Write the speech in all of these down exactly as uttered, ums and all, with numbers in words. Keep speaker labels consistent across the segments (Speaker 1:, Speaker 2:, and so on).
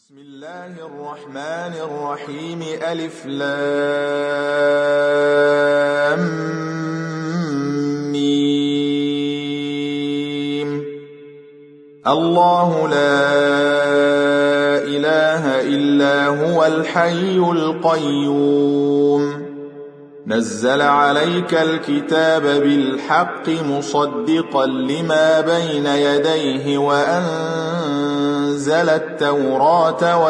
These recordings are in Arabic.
Speaker 1: بسم الله الرحمن الرحيم ألف لام ميم. الله لا إله إلا هو الحي القيوم نزل عليك الكتاب بالحق مصدقا لما بين يديه وأنزل التوراة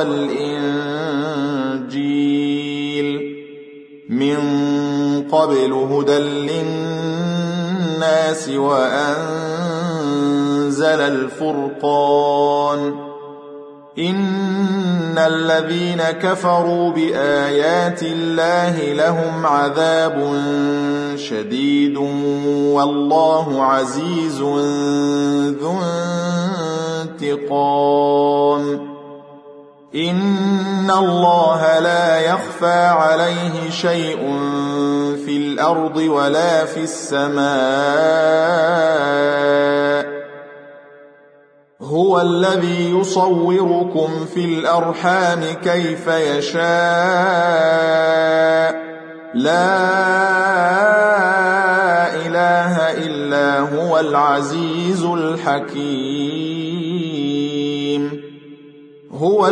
Speaker 1: والإنجيل من قبل هدى للناس وأنزل الفرقان إن الذين كفروا بآيات الله لهم عذاب شديد والله عزيز ذو انتقام. إن الله لا يخفى عليه شيء في الأرض ولا في السماء هو الذي يصوركم في الأرحام كيف يشاء لا إله إلا هو العزيز الحكيم. هو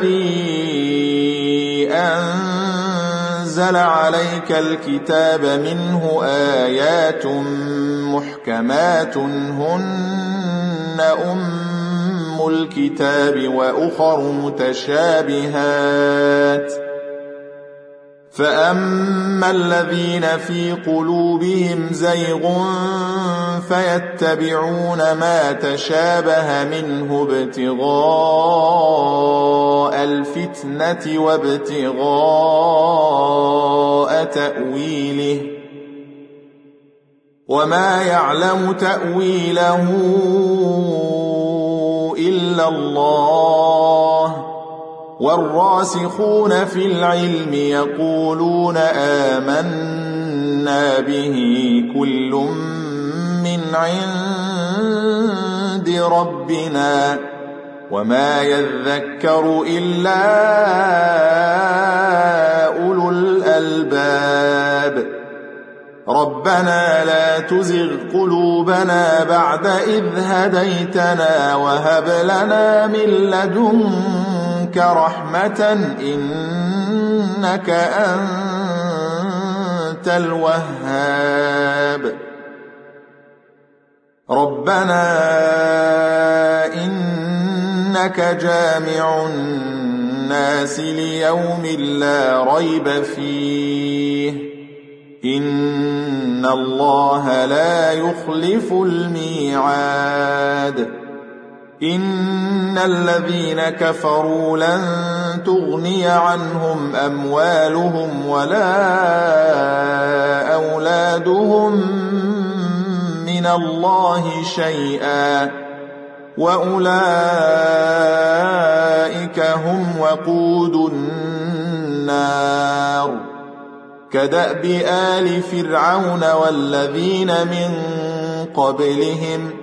Speaker 1: الذي أنزل عليك الكتاب منه آيات محكمات هن أم الكتاب وأخر متشابهات فأما الذين في قلوبهم زيغ فيتبعون ما تشابه منه ابتغاء الفتنة وابتغاء تأويله وما يعلم تأويله إلا الله والراسخون في العلم يقولون آمنا به كل من عند ربنا وما يذكر إلا أولو الألباب. ربنا لا تزغ قلوبنا بعد إذ هديتنا وهب لنا من لدنك رحمة إنك أنت الوهاب. ربنا إنك جامع الناس ليوم لا ريب فيه إن الله لا يخلف الميعاد. إن الذين كفروا لن تغني عنهم أموالهم ولا أولادهم من الله شيئا وأولئك هم وقود النار كدأب آل فرعون والذين من قبلهم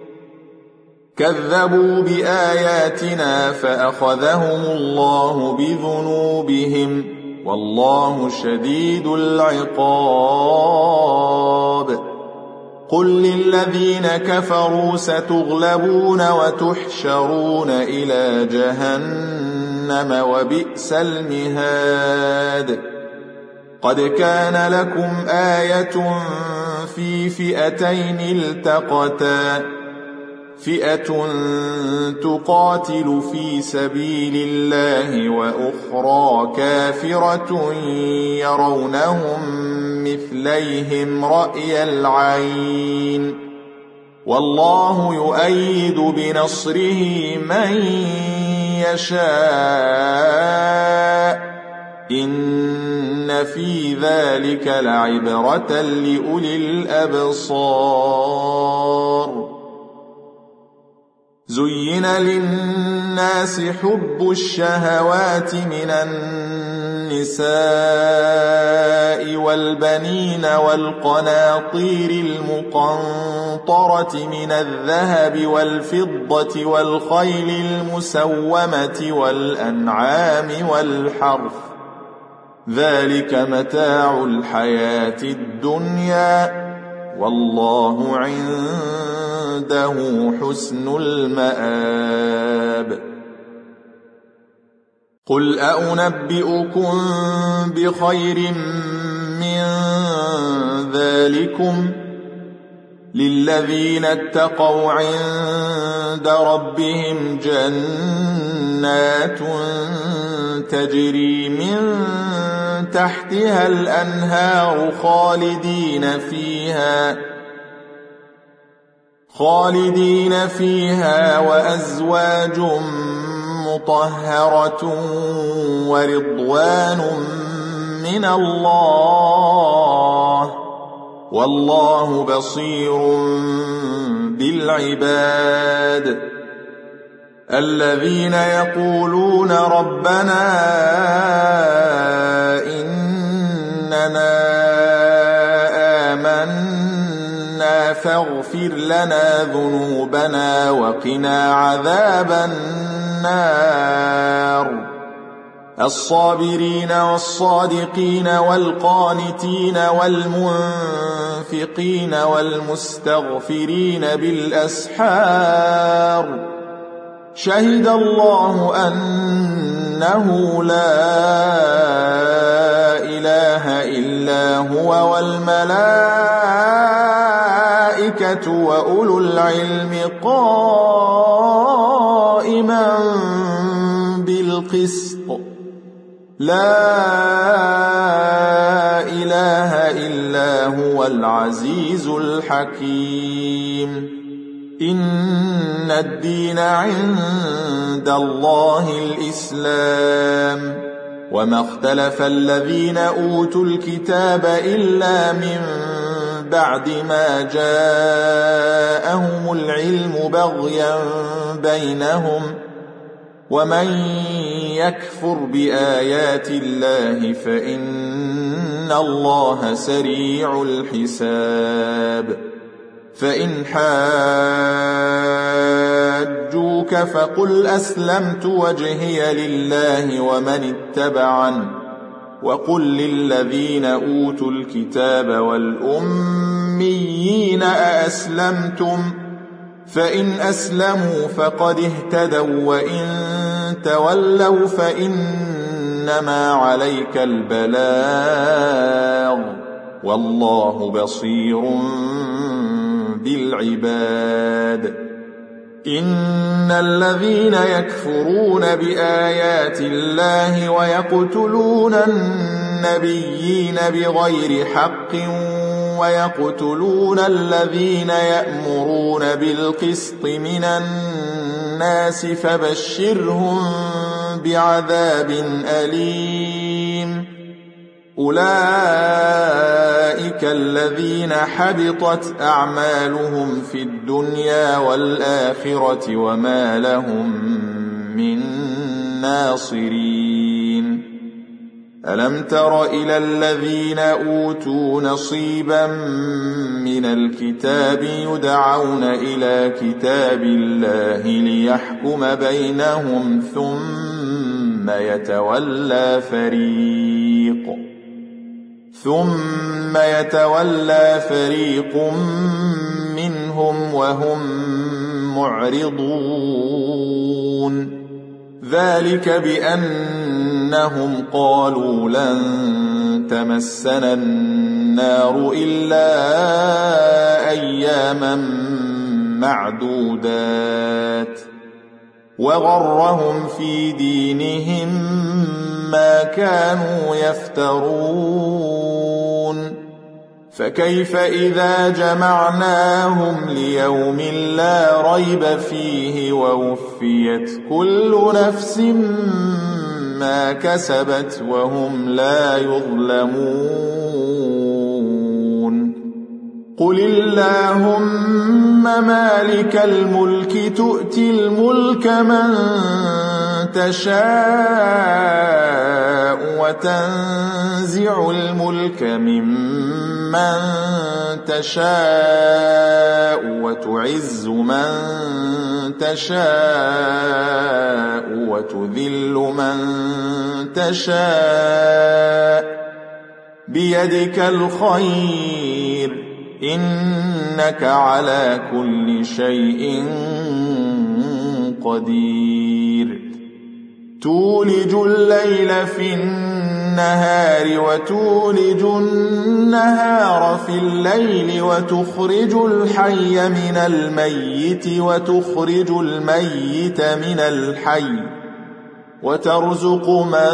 Speaker 1: كذبوا بآياتنا فأخذهم الله بذنوبهم والله شديد العقاب. قل للذين كفروا ستغلبون وتحشرون إلى جهنم وبئس المهاد. قد كان لكم آية في فئتين التقتا فئة تقاتل في سبيل الله وأخرى كافرة يرونهم مثليهم رأي العين والله يؤيد بنصره من يشاء إن في ذلك لعبرة لأولي الأبصار. زين للناس حب الشهوات من النساء والبنين والقناطير المقنطرة من الذهب والفضة والخيل المسومة والأنعام والحرث ذلك متاع الحياة الدنيا والله عنده حسن المآب قل أنبئكم بخير من ذلكم للذين اتقوا عند ربهم جنات تجري من تحتها الأنهار خالدين فيها خالدين فيها وأزواج مطهرة ورضوان من الله والله بصير بالعباد الذين يقولون ربنا إننا آمنا فاغفر لنا ذنوبنا وقنا عذاب النار الصابرين والصادقين والقانتين والمنفقين والمستغفرين بالأسحار شهد الله أنه لا إله إلا هو والملائكة وأولو العلم قائما بالقسط لا إله إلا هو العزيز الحكيم إن الدين عند الله الإسلام وما اختلف الذين أوتوا الكتاب إلا من بعد ما جاءهم العلم بغيا بينهم ومن يكفر بآيات الله فإن الله سريع الحساب فإن حاجوك فقل أسلمت وجهي لله ومن اتبعن وقل للذين أوتوا الكتاب والأميين أأسلمتم فإن أسلموا فقد اهتدوا وإن تولوا فإنما عليك البلاغ والله بصير بالعباد إن الذين يكفرون بآيات الله ويقتلون النبيين بغير حق ويقتلون الذين يأمرون بالقسط من الناس فبشرهم بعذاب أليم أولئك الذين حبطت أعمالهم في الدنيا والآخرة وما لهم من ناصرين ألم تر إلى الذين أوتوا نصيبا من الكتاب يدعون إلى كتاب الله ليحكم بينهم ثم يتولى فريق ثم يتولى فريق منهم وهم معرضون ذلك بأنهم قالوا لن تمسنا النار إلا أياما معدودات وغرهم في دينهم ما كانوا يفترون فكيف إذا جمعناهم ليوم لا ريب فيه ووفيت كل نفس ما كسبت وهم لا يظلمون قل اللهم مالك الملك تؤتي الملك من تشاء وتنزع الملك ممن تشاء وتعز من تشاء وتذل من تشاء بيدك الخير إنك على كل شيء قدير تولج الليل في النهار وتولج النهار في الليل وتخرج الحي من الميت وتخرج الميت من الحي وترزق من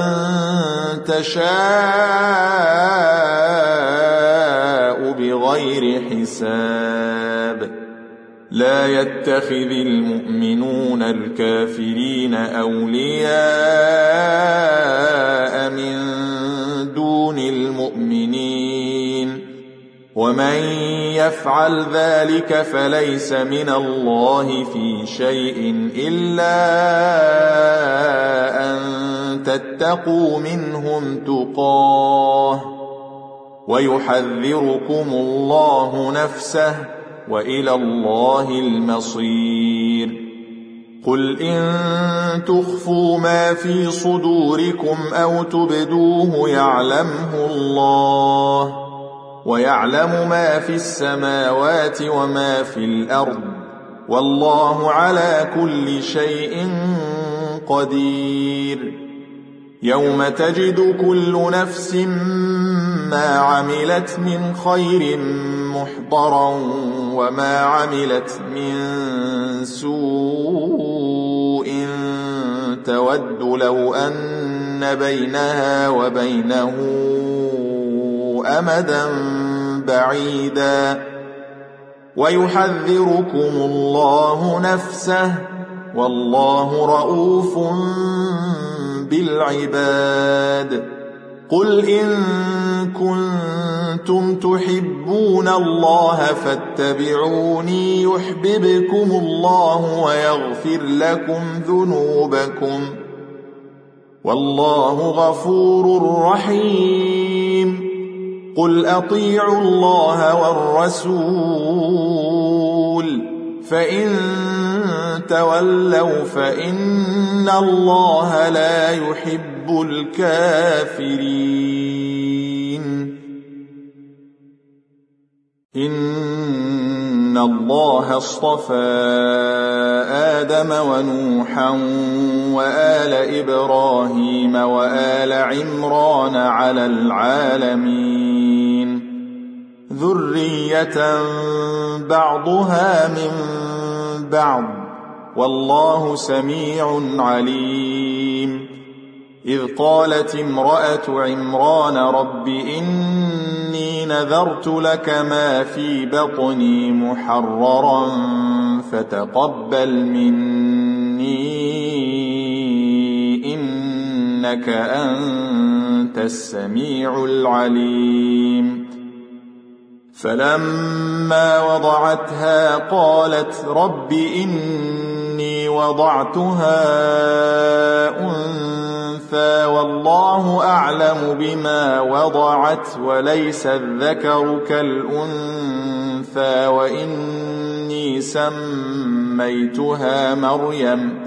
Speaker 1: تشاء بغير حساب لا يتخذ المؤمنون الكافرين أولياء من دون المؤمنين ومن يفعل ذلك فليس من الله في شيء إلا أن تتقوا منهم تقاه ويحذركم الله نفسه وإلى الله المصير قل إن تخفوا ما في صدوركم أو تبدوه يعلمه الله ويعلم ما في السماوات وما في الأرض والله على كل شيء قدير يوم تجد كل نفس ما عملت من خير محضرا وما عملت من سوء تود لو أن بينها وبينه أمدا بعيدا ويحذركم الله نفسه والله رؤوف بالعباد قل إن كنتم تحبون الله فاتبعوني يحببكم الله ويغفر لكم ذنوبكم والله غفور رحيم قل أطيعوا الله والرسول فإن تولوا فإن الله لا يحب الكافرين إن الله اصطفى آدم ونوحا وآل إبراهيم وآل عمران على العالمين ذرية بعضها من بعض والله سميع عليم إذ قالت امرأة عمران رب إني نذرت لك ما في بطني محررا فتقبل مني إنك أنت السميع العليم فلما وضعتها قالت رب إني وضعتها أنثى والله أعلم بما وضعت وليس الذكر كالأنثى وإني سميتها مريم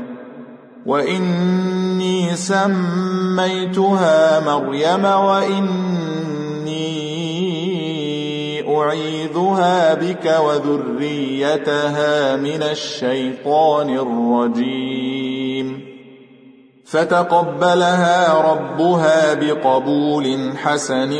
Speaker 1: وإني سميتها مريم وإني أعيذها بك وذريتها من الشيطان الرجيم فتقبلها ربها بقبول حسن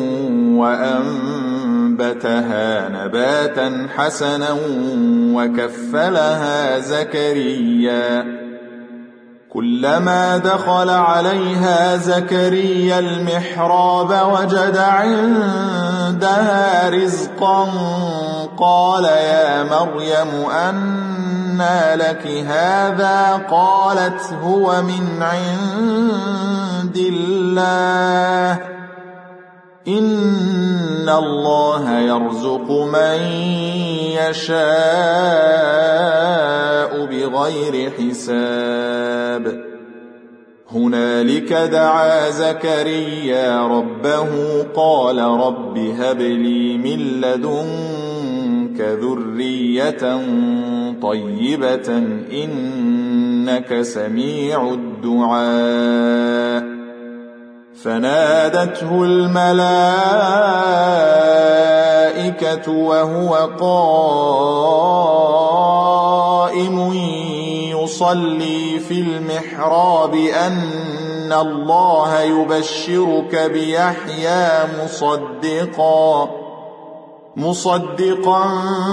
Speaker 1: وأنبتها نباتا حسنا وكفلها زكريا كلما دخل عليها زكريا المحراب وجد عندها رزقا قال يا مريم أنى لك هذا قالت هو من عند الله إن الله يرزق من يشاء بغير حساب هنالك دعا زكريا ربه قال رب هب لي من لدنك ذرية طيبة إنك سميع الدعاء فنادته الملائكة وهو قائم يصلي في المحراب أن الله يبشرك بيحيى مصدقا مصدقا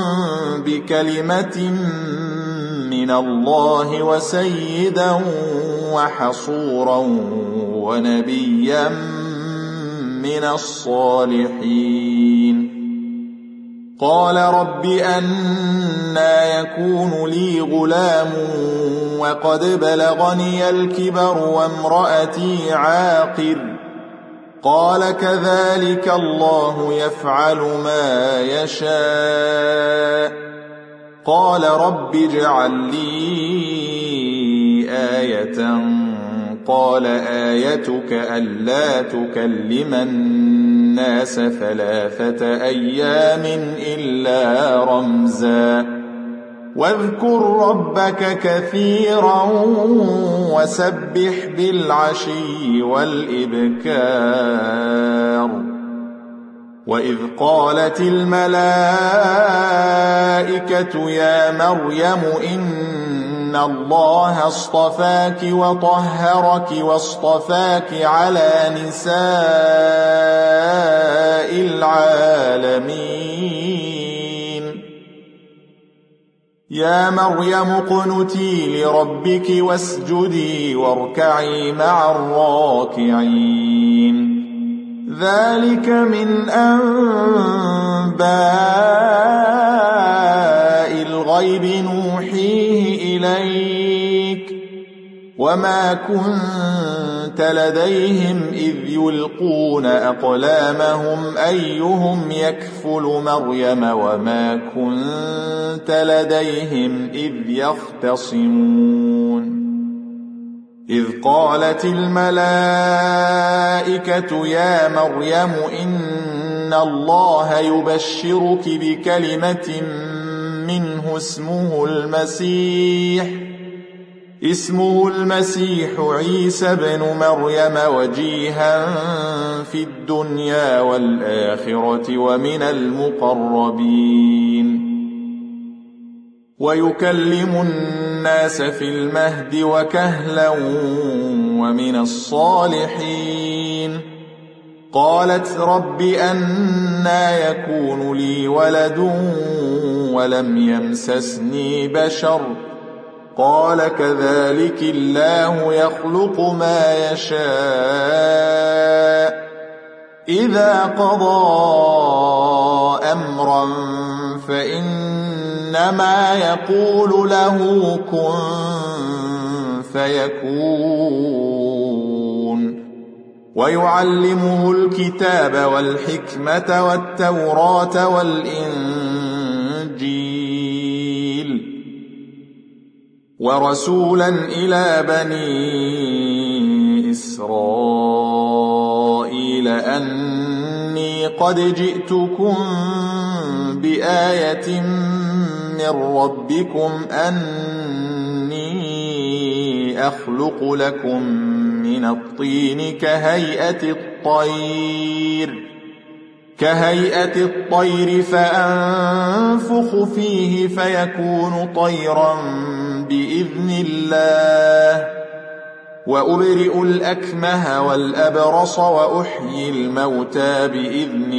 Speaker 1: بكلمة من الله وسيدا وحصورا ونبيا من الصالحين قال رب أنى يكون لي غلام وقد بلغني الكبر وامرأتي عاقر قال كذلك الله يفعل ما يشاء قال رب اجعل لي آية قال آيتك ألا تكلم الناس ثلاثة أيام إلا رمزا واذكر ربك كثيرا وسبح بالعشي والإبكار وإذ قالت الملائكة يا مريم إن الله اصطفاك وطهرك واصطفاك على نساء العالمين يا مريم اقنتي لربك واسجدي واركعي مع الراكعين ذلك من أنباء الغيب نوحيه إليك وما كنت لديهم إذ يلقون أقلامهم أيهم يكفل مريم وما كنت لديهم إذ يختصمون إذ قالت الملائكة يا مريم إن الله يبشرك بكلمة منه اسمه المسيح اسمه المسيح عيسى بن مريم وجيها في الدنيا والآخرة ومن المقربين ويكلم الناس في المهد وكهلا ومن الصالحين قالت رب أنى يكون لي ولد ولم يمسسني بشر قال كذلك الله يخلق ما يشاء إذا قضى أمرا فإنما يقول له كن فيكون ويعلمه الكتاب والحكمة والتوراة والإنجيل ورسولا إلى بني إسرائيل أني قد جئتكم بآية من ربكم أني أخلق لكم من الطين كهيئة الطير كهيئة الطير فأنفخ فيه فيكون طيرا بإذن الله وأبرئ الأكمه والأبرص وأحيي الموتى بإذن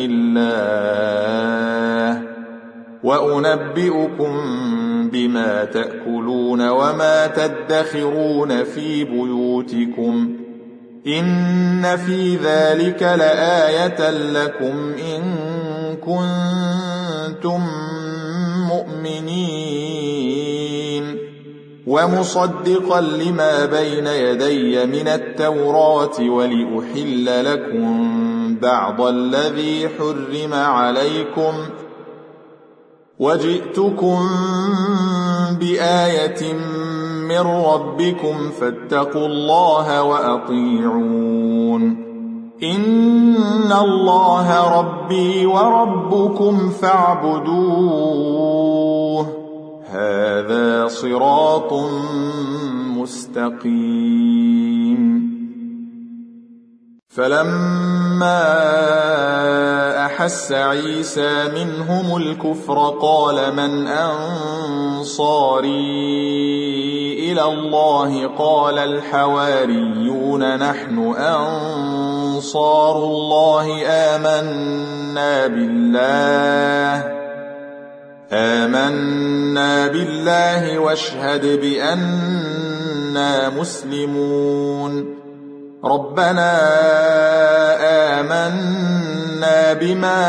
Speaker 1: الله وأنبئكم بما تأكلون وما تدخرون في بيوتكم إن في ذلك لآية لكم إن كنتم مؤمنين ومصدقا لما بين يدي من التوراة ولأحل لكم بعض الذي حرم عليكم وجئتكم بآية من ربكم فاتقوا الله وأطيعون إن الله ربي وربكم فاعبدوه هذا صراط مستقيم. فلما أحس عيسى منهم الكفر قال من أنصاري إلى الله قال الحواريون نحن أنصار الله آمنا بالله آمنا بالله واشهد بأننا مسلمون. ربنا آمنا بما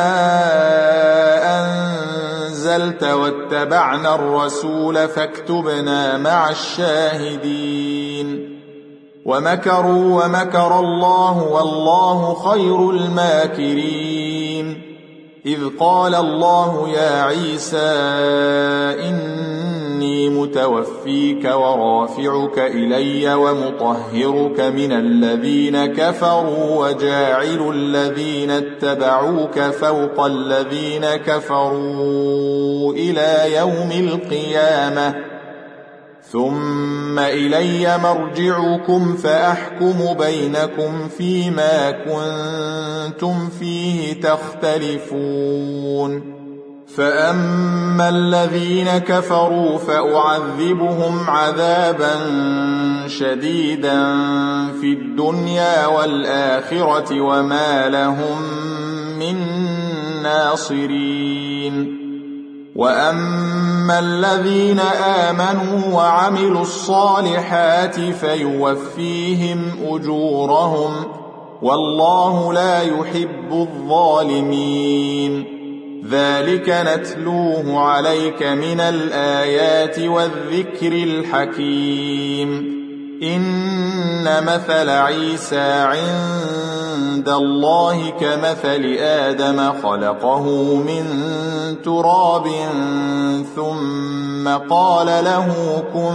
Speaker 1: أنزلت واتبعنا الرسول فاكتبنا مع الشاهدين. ومكروا ومكر الله والله خير الماكرين. إذ قال الله يا عيسى إني متوفيك ورافعك إلي ومطهرك من الذين كفروا وجاعل الذين اتبعوك فوق الذين كفروا إلى يوم القيامة ثم إلي مرجعكم فأحكم بينكم فيما كنتم فيه تختلفون. فأما الذين كفروا فأعذبهم عذابا شديدا في الدنيا والآخرة وما لهم من ناصرين. وأما الذين آمنوا وعملوا الصالحات فيوفيهم أجورهم والله لا يحب الظالمين. ذلك نتلوه عليك من الآيات والذكر الحكيم. إن مثل عيسى عند الله كمثل آدم خلقه من تراب ثم قال له كن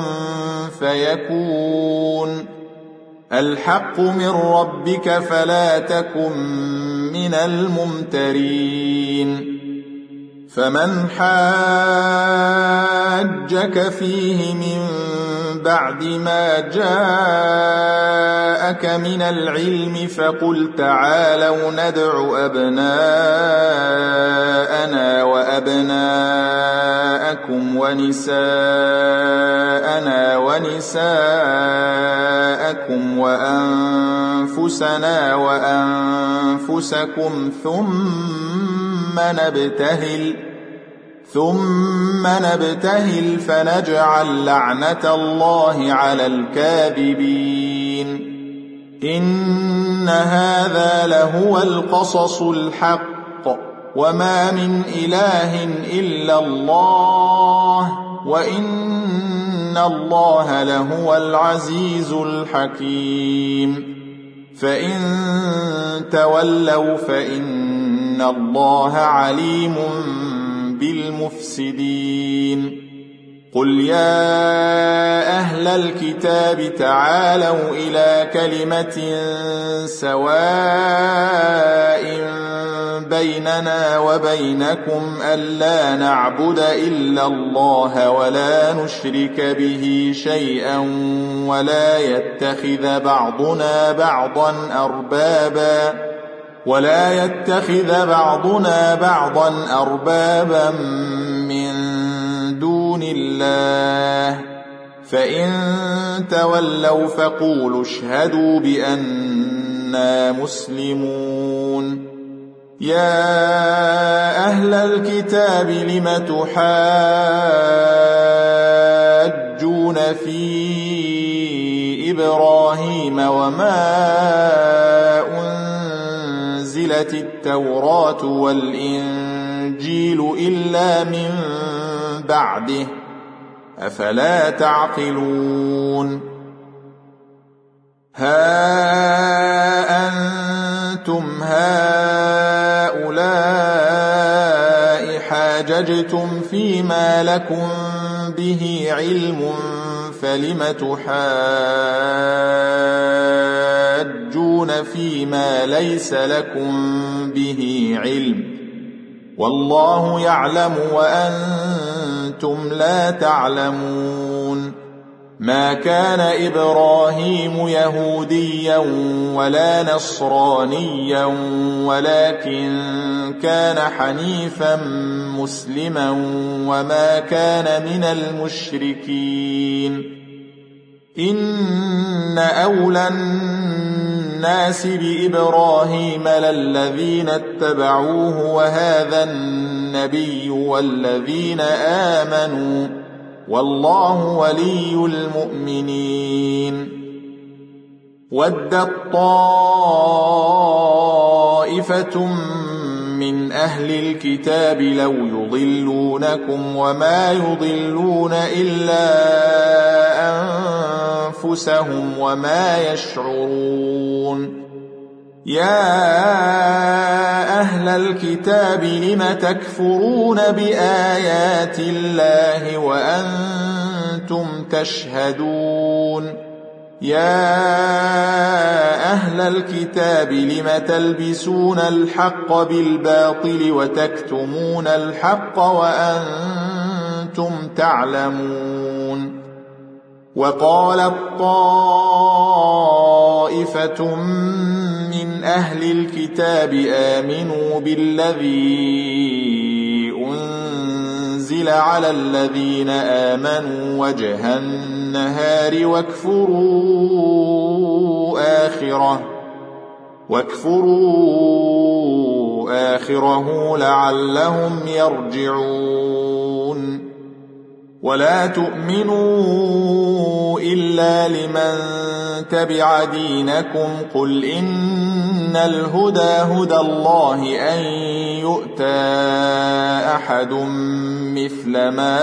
Speaker 1: فيكون. الحق من ربك فلا تكن من الممترين. فمن حاجك فيه من بعد ما جاءك من العلم فقل تعالوا ندع أبناءنا وأبناءكم ونساءنا ونساءكم وأنفسنا وأنفسكم ثم نبتهل ثم نبتهل فنجعل لعنة الله على الكاذبين. إن هذا لهو القصص الحق وما من إله إلا الله وإن الله لهو العزيز الحكيم. فإن تولوا فإن الله عليم بالمفسدين. قل يا أهل الكتاب تعالوا إلى كلمة سواء بيننا وبينكم ألا نعبد إلا الله ولا نشرك به شيئا ولا يتخذ بعضنا بعضا أربابا ولا يتخذ بعضنا بعضا أربابا من دون الله. فإن تولوا فقولوا اشهدوا بأننا مسلمون. يا أهل الكتاب لم تحاجون في إبراهيم وما أنزلت التوراة والإنجيل إلا من بعده أفلا تعقلون ها أنتم هؤلاء حاججتم فيما لكم به علم فلم تحاجون فيما ليس لكم به علم والله يعلم وأنتم لا تعلمون ما كان إبراهيم يهوديا ولا نصرانيا ولكن كان حنيفا مسلما وما كان من المشركين إن أولى الناس بإبراهيم للذين اتبعوه وهذا النبي والذين آمنوا والله ولي المؤمنين ودت طائفة من أهل الكتاب لو يضلونكم وما يضلون إلا أنفسهم وما يشعرون يا أهل الكتاب لم تكفرون بآيات الله وأنتم تشهدون يا أهل الكتاب لم تلبسون الحق بالباطل وتكتمون الحق وأنتم تعلمون وقالت طائفة من أهل الكتاب آمنوا بالذي أنزل على الذين آمنوا وجه النهار واكفروا آخره واكفروا آخره لعلهم يرجعون ولا تؤمنوا إلا لمن تبع دينكم قل إن الهدى هدى الله أن يؤتى أحد مثل ما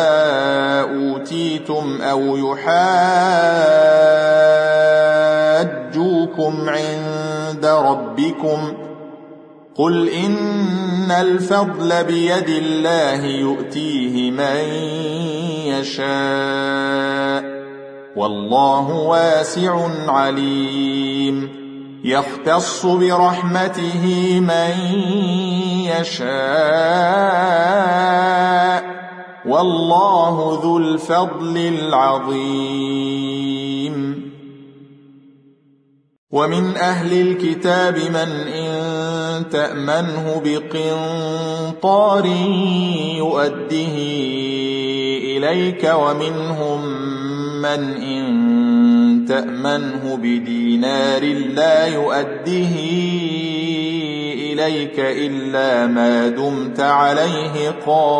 Speaker 1: أوتيتم أو يحاجوكم عند ربكم قل إن الفضل بيد الله يؤتيه من يشاء والله واسع عليم يختص برحمته من يشاء والله ذو الفضل العظيم ومن أهل الكتاب من إن تأمنه بقنطار يؤده إليك ومنهم من إن تأمنه بدينار لا يؤده إليك إلا ما دمت عليه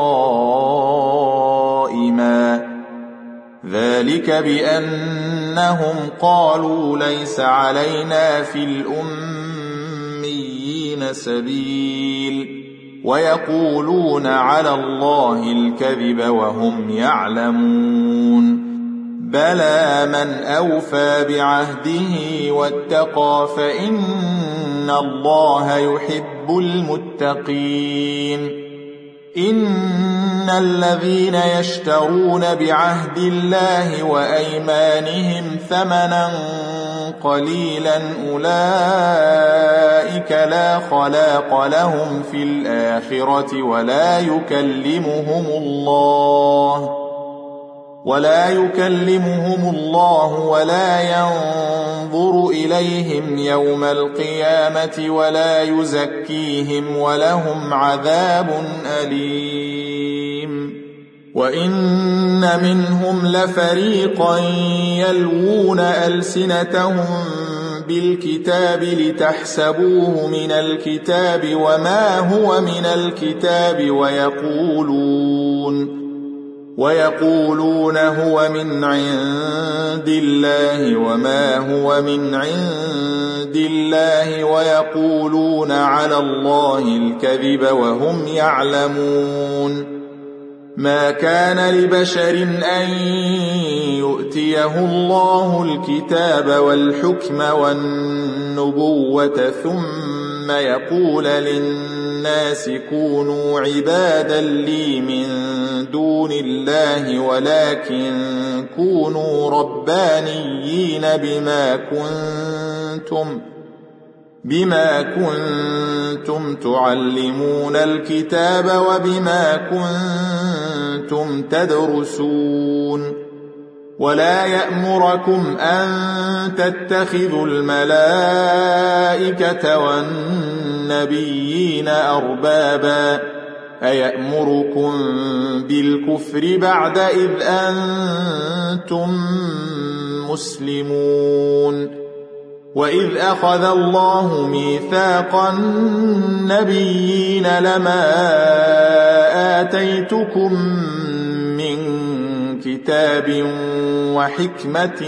Speaker 1: قائما ذلك بأنهم قالوا ليس علينا في الأميين سبيل ويقولون على الله الكذب وهم يعلمون بلى من أوفى بعهده واتقى فإن الله يحب المتقين إن الذين يشترون بعهد الله وأيمانهم ثمنا قليلا أولئك لا خلاق لهم في الآخرة ولا يكلمهم الله ولا يكلمهم الله ولا ينظر إليهم يوم القيامة ولا يزكيهم ولهم عذاب أليم وإن منهم لفريقا يلوون ألسنتهم بالكتاب لتحسبوه من الكتاب وما هو من الكتاب ويقولون ويقولون هو من عند الله وما هو من عند الله ويقولون على الله الكذب وهم يعلمون ما كان لبشر أن يؤتيه الله الكتاب والحكم والنبوة ثم يقول للناس كونوا عبادا لي من دون الله ولكن كونوا ربانيين بما كنتم بما كنتم تعلمون الكتاب وبما كنتم تدرسون ولا يأمركم أن تتخذوا الملائكة والنبيين أربابا أيأمركم بالكفر بعد إذ أنتم مسلمون وإذ أخذ الله ميثاق النبيين لما آتيتكم من كتاب وحكمة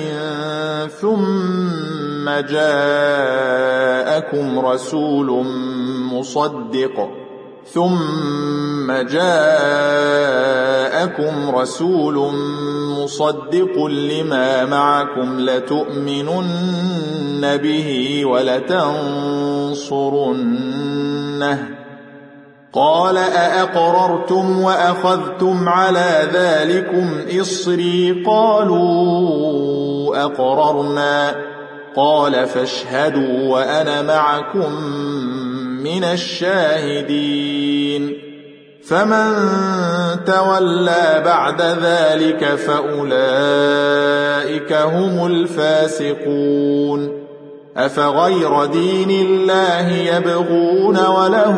Speaker 1: ثم جاءكم رسول مصدق ثم جاءكم رسول مصدق لما معكم لتؤمنن به ولتنصرنه قال أأقررتم وأخذتم على ذلكم إصري قالوا أقررنا قال فاشهدوا وأنا معكم من الشاهدين فمن تولى بعد ذلك فأولئك هم الفاسقون أفغير دين الله يبغون وله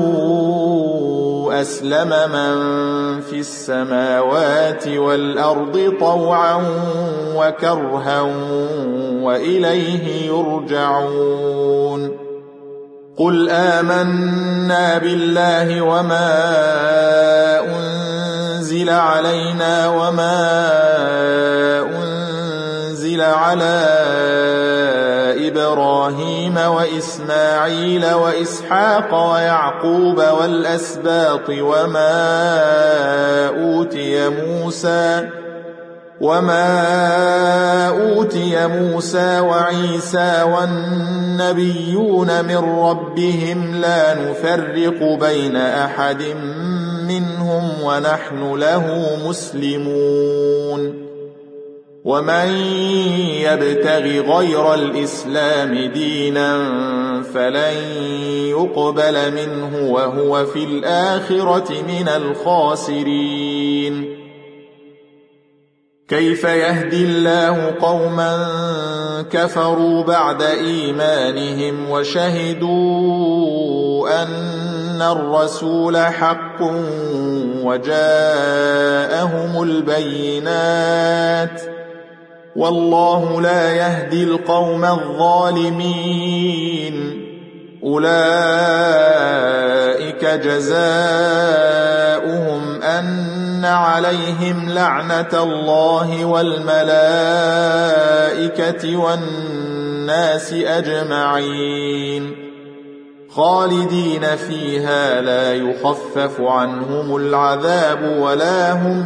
Speaker 1: أسلم من في السماوات والأرض طوعا وكرها وإليه يرجعون قل آمنا بالله وما أنزل علينا وما أنزل على إبراهيم وإسماعيل وإسحاق ويعقوب والأسباط وما أوتي موسى وما أوتي موسى وعيسى والنبيون من ربهم لا نفرق بين أحد منهم ونحن له مسلمون ومن يبتغ غير الإسلام دينا فلن يقبل منه وهو في الآخرة من الخاسرين كيف يهدي الله قوما كفروا بعد إيمانهم وشهدوا أن الرسول حق وجاءهم البينات والله لا يهدي القوم الظالمين أولئك جزاؤهم أن عليهم لعنة الله والملائكة والناس أجمعين خالدين فيها لا يخفف عنهم العذاب ولا هم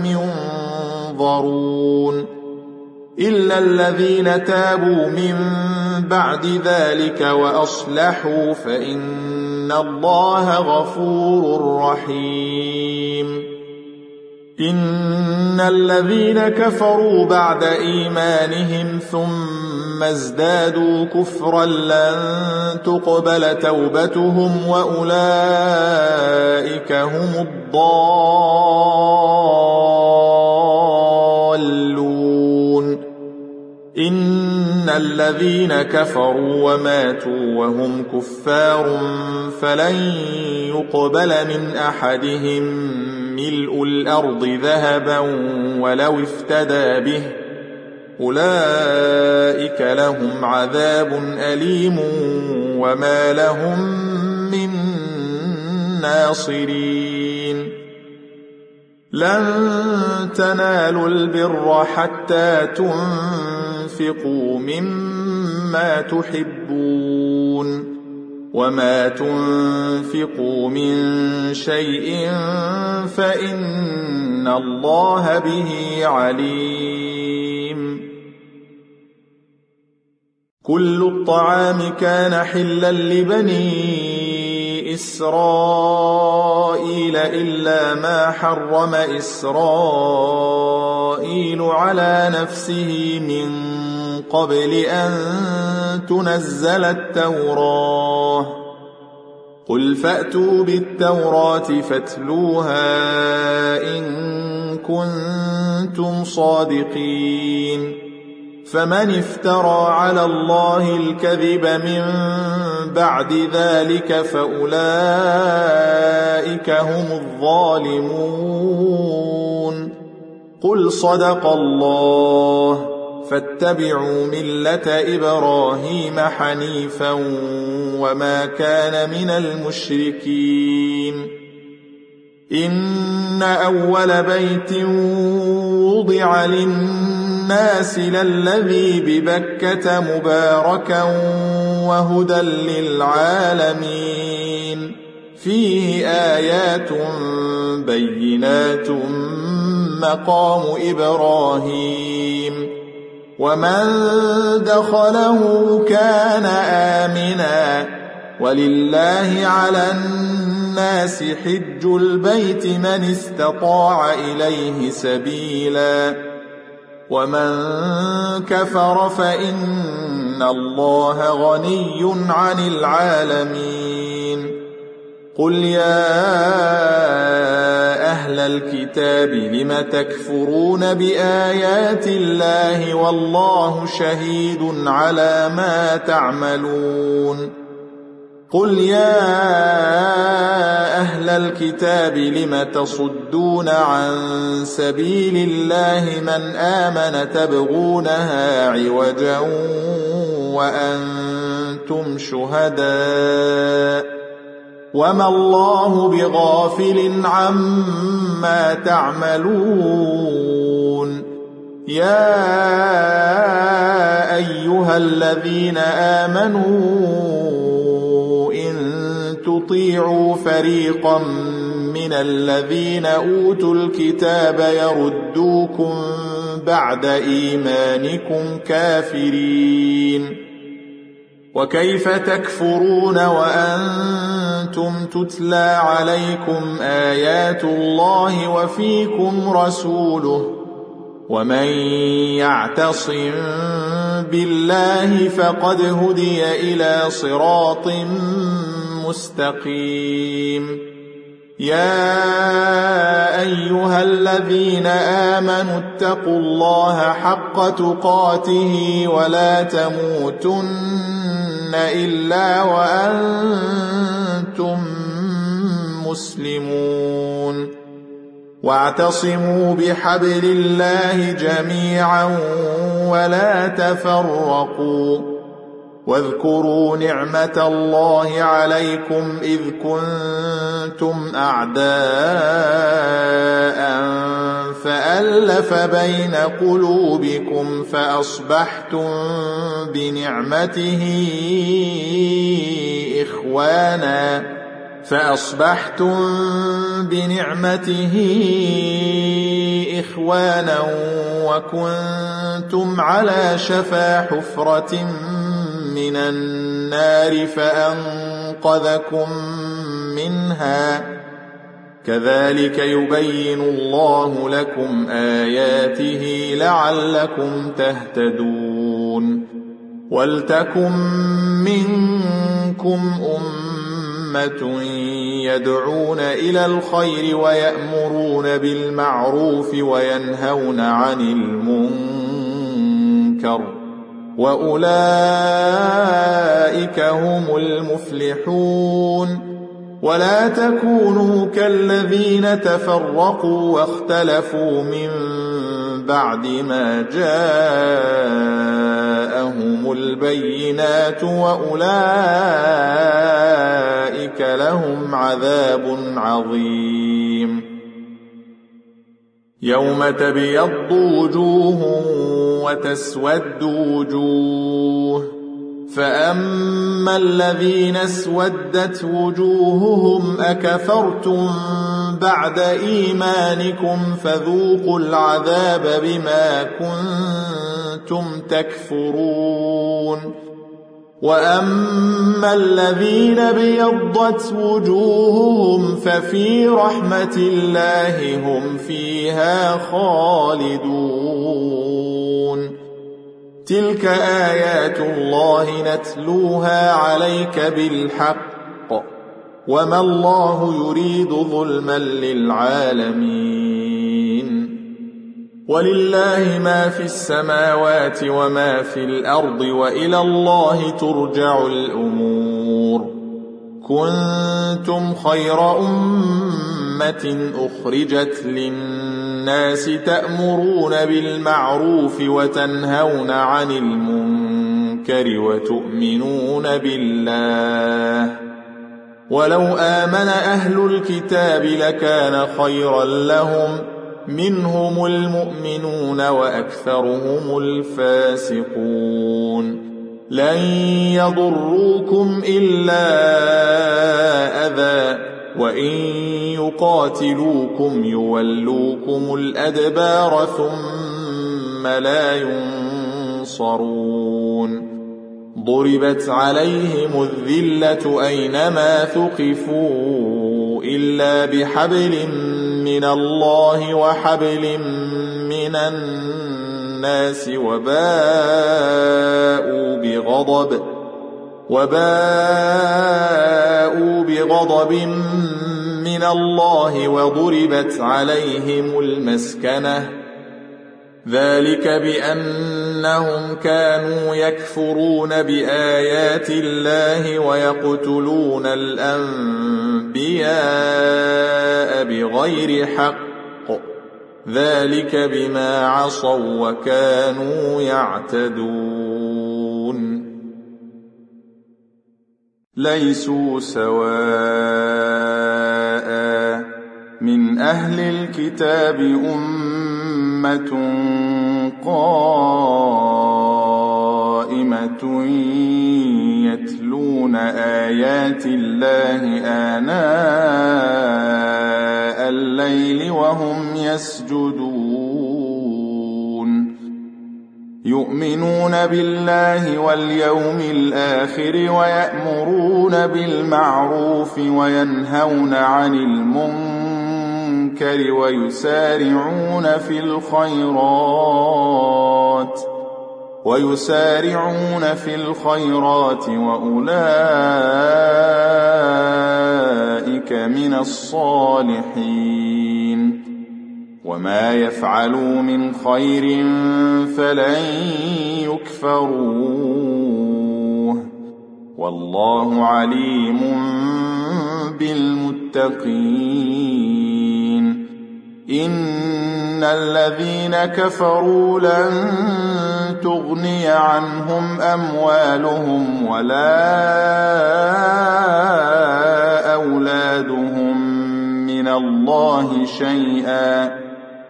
Speaker 1: ينظرون إلا الذين تابوا من بعد ذلك وأصلحوا فإن الله غفور رحيم إن الذين كفروا بعد إيمانهم ثم ازدادوا كفرا لن تقبل توبتهم وأولئك هم الضالون إن الذين كفروا وماتوا وهم كفار فلن يقبل من أحدهم ملء الأرض ذهبا ولو افتدى به أولئك لهم عذاب أليم وما لهم من ناصرين لن تنالوا البر حتى تنفقوا مما تحبون وما تنفقوا من شيء فإن الله به عليم. كل الطعام كان حلا لبني إسرائيل إلا ما حرم إسرائيل على نفسه من قبل أن تنزل التوراة. قل فأتوا بالتوراة فاتلوها إن كنتم صادقين. فمن افترى على الله الكذب من بعد ذلك فأولئك هم الظالمون. قل صدق الله فاتبعوا ملة إبراهيم حنيفا وما كان من المشركين. إن أول بيت وضع للناس للذي ببكة مباركا وهدى للعالمين فيه آيات بينات مقام إبراهيم ومن دخله كان آمنا ولله على الناس حج البيت من استطاع إليه سبيلا ومن كفر فإن الله غني عن العالمين. قل يا أهل الكتاب لم تكفرون بآيات الله والله شهيد على ما تعملون. قل يا أهل الكتاب لم تصدون عن سبيل الله من آمن تبغونها عوجا وأنتم شهداء وما الله بغافل عما تعملون. يا أيها الذين آمنوا إن تطيعوا فريقا من الذين أوتوا الكتاب يردوكم بعد إيمانكم كافرين. وكيف تكفرون وأنتم تتلى عليكم آيات الله وفيكم رسوله ومن يعتصم بالله فقد هدي إلى صراط مستقيم. يا أيها الذين آمنوا اتقوا الله حق تقاته ولا تموتن إلا وأنتم مسلمون. واعتصموا بحبل الله جميعا ولا تفرقوا. واذكروا نعمة الله عليكم إذ كنتم أعداء فألف بين قلوبكم فأصبحتم بنعمته إخوانا فأصبحتم بنعمته إخوانا وكنتم على شفا حفرة من النار فأنقذكم منها. كذلك يبين الله لكم آياته لعلكم تهتدون. ولتكن منكم أمة يدعون إلى الخير ويأمرون بالمعروف وينهون عن المنكر وأولئك هم المفلحون. ولا تكونوا كالذين تفرقوا واختلفوا من بعد ما جاءهم البينات وأولئك لهم عذاب عظيم. يوم تبيض وجوه وتسود وجوه فأما الذين اسودت وجوههم أكفرتم بعد إيمانكم فذوقوا العذاب بما كنتم تكفرون وأما الذين ابيضت وجوههم ففي رحمة الله هم فيها خالدون تلك آيات الله نتلوها عليك بالحق وما الله يريد ظلما للعالمين ولله ما في السماوات وما في الأرض وإلى الله ترجع الأمور كنتم خير أمة أخرجت للناس تأمرون بالمعروف وتنهون عن المنكر وتؤمنون بالله ولو آمن أهل الكتاب لكان خيرا لهم منهم المؤمنون وأكثرهم الفاسقون لن يضروكم إلا أذى وإن يقاتلوكم يولوكم الأدبار ثم لا ينصرون ضربت عليهم الذلة أينما ثقفوا إلا بحبل من الله وحبل من الناس وباءوا بغضب وباءوا بغضب من الله وضربت عليهم المسكنة ذلك بأنهم كانوا يكفرون بآيات الله ويقتلون الأنبياء بغير حق ذلك بما عصوا وكانوا يعتدون ليسوا سواء من أهل الكتاب أمة قائمة يتلون آيات الله آناء الليل وهم يسجدون يؤمنون بالله واليوم الآخر ويأمرون بالمعروف وينهون عن المنكر ويسارعون في الخيرات ويسارعون في الخيرات وأولئك من الصالحين وما يفعلوا من خير فلن يكفروه والله عليم بالمتقين إن الذين كفروا لن تغني عنهم أموالهم ولا أولادهم من الله شيئا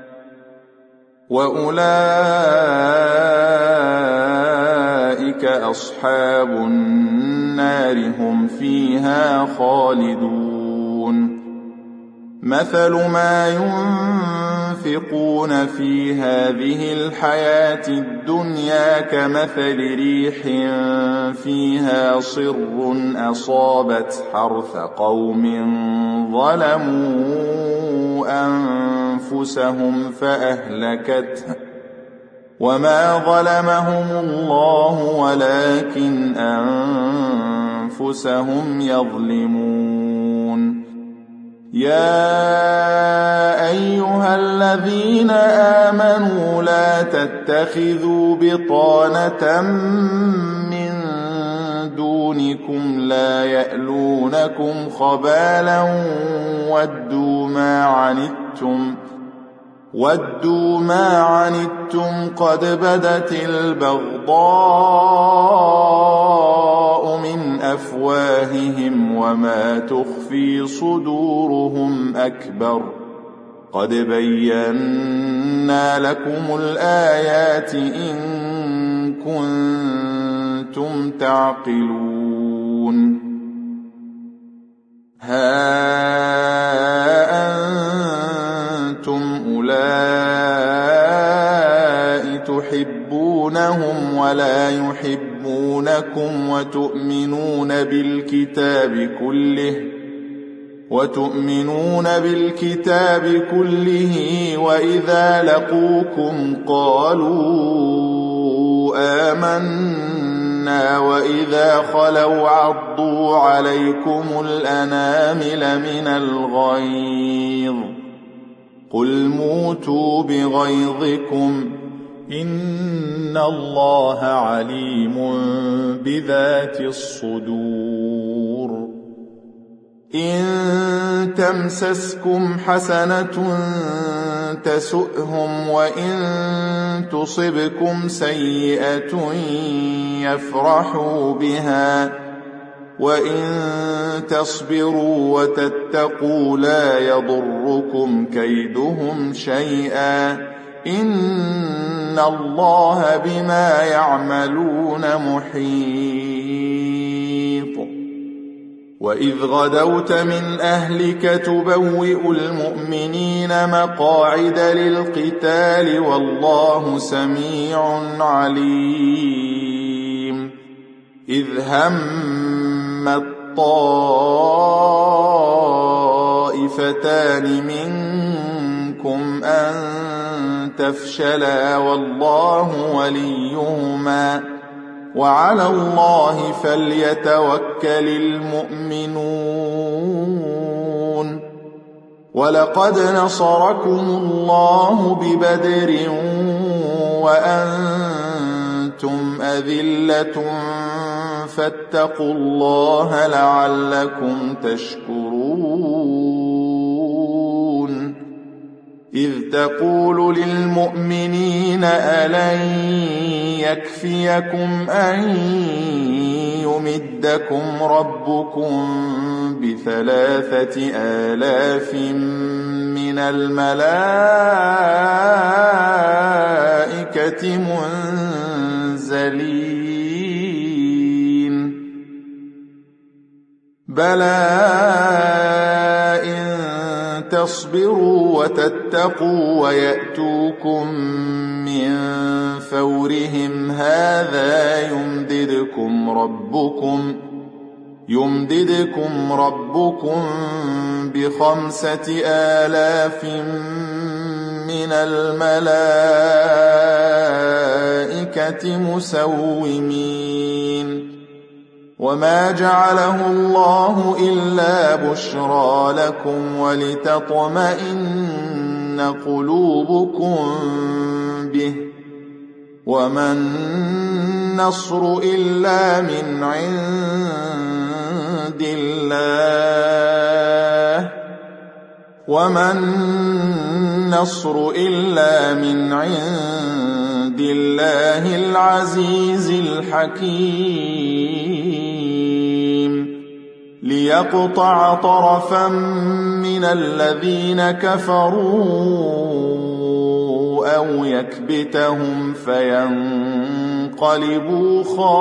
Speaker 1: وأولئك أصحاب النار هم فيها خالدون مثل ما ينفقون في هذه الحياة الدنيا كمثل ريح فيها صر أصابت حرث قوم ظلموا أنفسهم فأهلكته وما ظلمهم الله ولكن أنفسهم يظلمون يا أيها الذين آمنوا لا تتخذوا بطانة من دونكم لا يألونكم خبالا ودوا ما عنتم ودوا ما عنتم قد بدت البغضاء من أفواههم وما تخفي صدورهم أكبر قد بينا لكم الآيات إن كنتم كنتم تعقلون ها أنتم أولئك تحبونهم ولا يحبونكم وتؤمنون بالكتاب كله وتؤمنون بالكتاب كله وإذا لقوكم قالوا آمنا وإذا خلوا عضوا عليكم الأنامل من الغيظ قل موتوا بغيظكم إن الله عليم بذات الصدور إن تمسسكم حسنة تسؤهم وإن تصبكم سيئة يفرحوا بها وإن تصبروا وتتقوا لا يضركم كيدهم شيئا إن الله بما يعملون محيط وإذ غدوت من أهلك تبوئ المؤمنين مقاعد للقتال والله سميع عليم إذ هم الطائفتان منكم أن تفشلا والله وليهما وعلى الله فليتوكل المؤمنون ولقد نصركم الله ببدر وأنتم أذلة فاتقوا الله لعلكم تشكرون إذ تقول للمؤمنين ألن يكفيكم أن يمدكم ربكم بثلاثة آلاف من الملائكة منزلين بلى إن تصبروا وتتقوا ويأتوكم من فورهم هذا يمددكم ربكم يمددكم ربكم بخمسة آلاف من الملائكة مسومين وما جعله الله إلا بشرى لكم ولتطمئن قلوبكم به وما النصر إلا من عند الله وما النصر إلا من عند الله العزيز الحكيم ليقطع طرفا من الذين كفروا أو يكبتهم فينقلبوا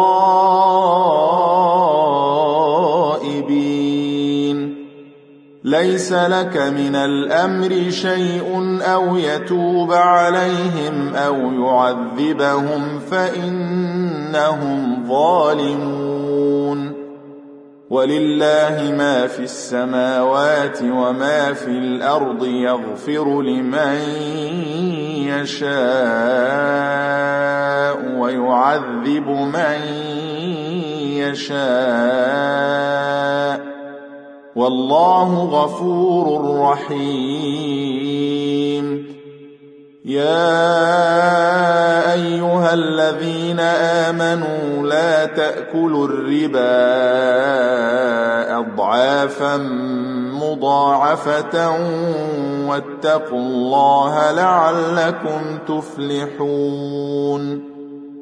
Speaker 1: خائبين ليس لك من الأمر شيء أو يتوب عليهم أو يعذبهم فإنهم ظالمون ولله ما في السماوات وما في الأرض يغفر لمن يشاء ويعذب من يشاء والله غفور رحيم يا أيها الذين آمنوا لا تأكلوا الربا أضعافا مضاعفة واتقوا الله لعلكم تفلحون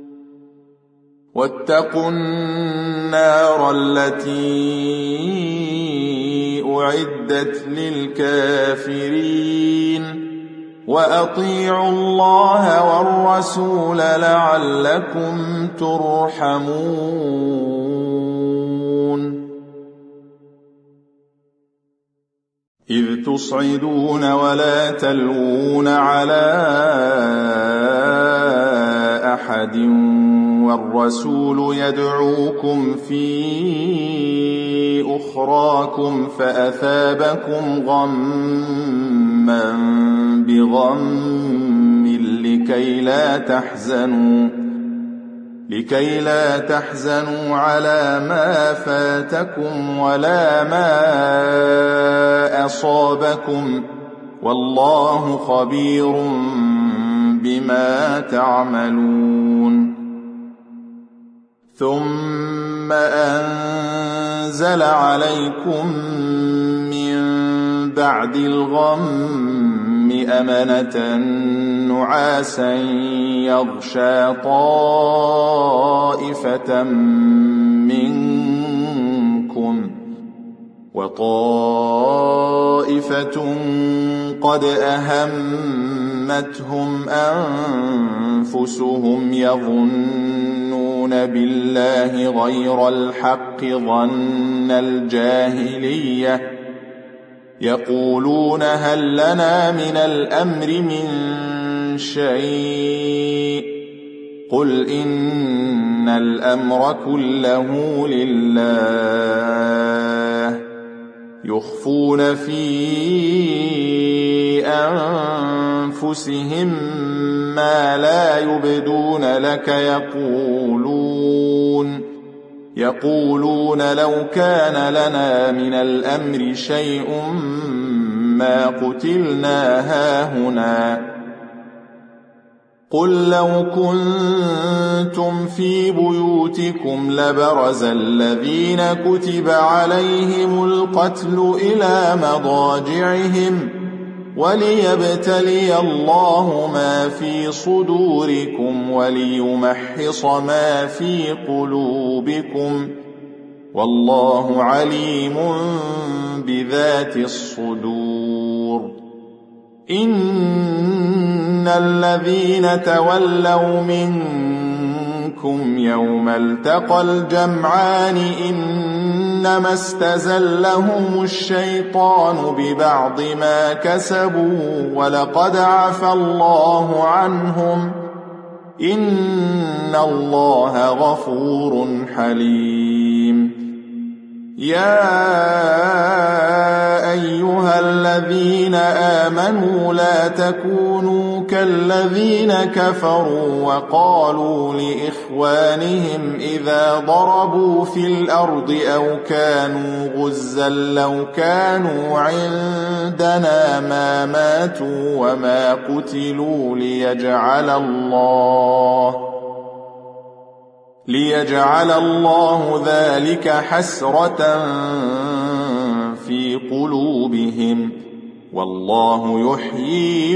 Speaker 1: واتقوا النار التي أعدت للكافرين وأطيعوا الله والرسول لعلكم ترحمون إذ تصعدون ولا تلوون على أحد والرسول يدعوكم في أخراكم فأثابكم غمّا بغم لكي لا تحزنوا لكي لا تحزنوا على ما فاتكم ولا ما أصابكم والله خبير بما تعملون ثم أنزل عليكم من بعد الغم أمنة نعاسا يغشى طائفة منكم وطائفة قد أهمتهم أنفسهم يظنون بالله غير الحق ظن الجاهلية يقولون هل لنا من الأمر من شيء قل إن الأمر كله لله يخفون في أنفسهم ما لا يبدون لك يقولون يقولون لو كان لنا من الأمر شيء ما قتلنا هاهنا قل لو كنتم في بيوتكم لبرز الذين كتب عليهم القتل إلى مضاجعهم وليبتلي الله ما في صدوركم وليمحص ما في قلوبكم والله عليم بذات الصدور إن الذين تولوا منكم يوم التقى الجمعان إنما استزلهم الشيطان ببعض ما كسبوا ولقد عفى الله عنهم إن الله غفور حليم يا أيها الذين آمنوا لا تكونوا كالذين كفروا وقالوا لإخوانهم إذا ضربوا في الأرض أو كانوا غزا لو كانوا عندنا ما ماتوا وما قتلوا ليجعل الله ليجعل الله ذلك حسرة في قلوبهم والله يحيي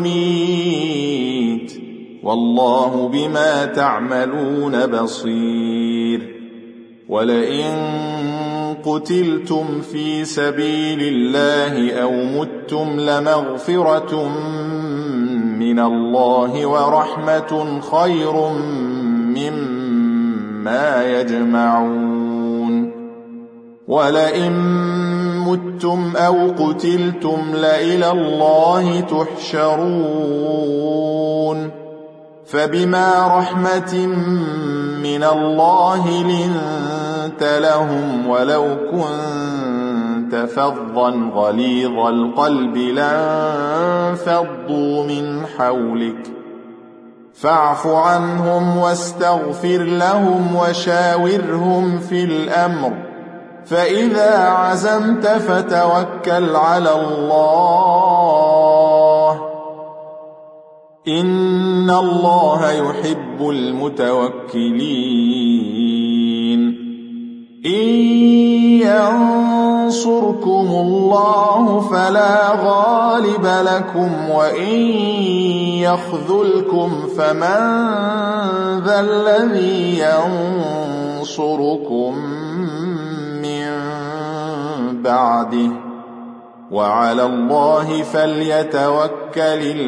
Speaker 1: ويميت والله بما تعملون بصير ولئن قتلتم في سبيل الله أو متم لمغفرة من الله ورحمة خير مما ما يجمعون ولئن متم أو قتلتم لإلى الله تحشرون فبما رحمة من الله لنت لهم ولو كنت فظا غليظ القلب لانفضوا من حولك فاعف عنهم واستغفر لهم وشاورهم في الأمر فإذا عزمت فتوكل على الله إن الله يحب المتوكلين إن ينصركم الله فلا غالب لكم وإن يخذلكم فمن ذا الذي ينصركم من بعده وعلى الله فليتوكل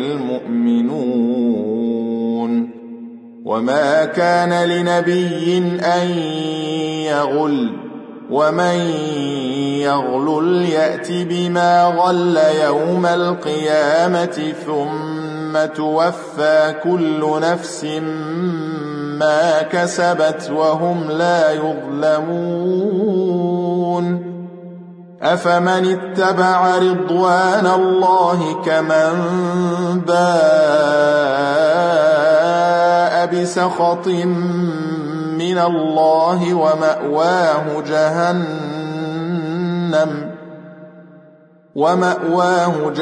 Speaker 1: المؤمنون وما كان لنبي أن يغل ومن يغلل يأت بما غل يوم القيامة ثم توفى كل نفس ما كسبت وهم لا يظلمون أفمن اتبع رضوان الله كمن باء بسخط من الله ومأواه جهنم ومأواه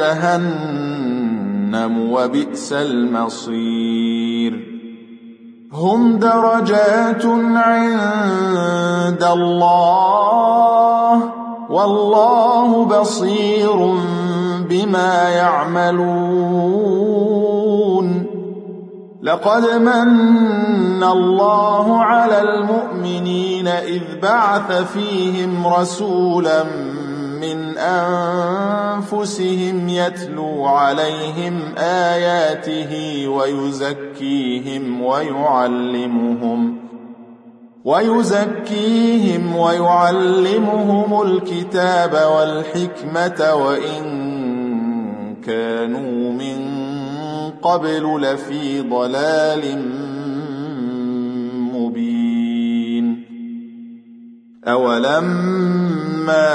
Speaker 1: جهنم وبئس المصير هم درجات عند الله والله بصير بما يعملون لقد من الله على المؤمنين إذ بعث فيهم رسولا من أنفسهم يتلو عليهم آياته ويزكيهم ويعلمهم ويزكيهم ويعلمهم الكتاب والحكمة وإن كانوا من قبل لفي ضلال مبين أولما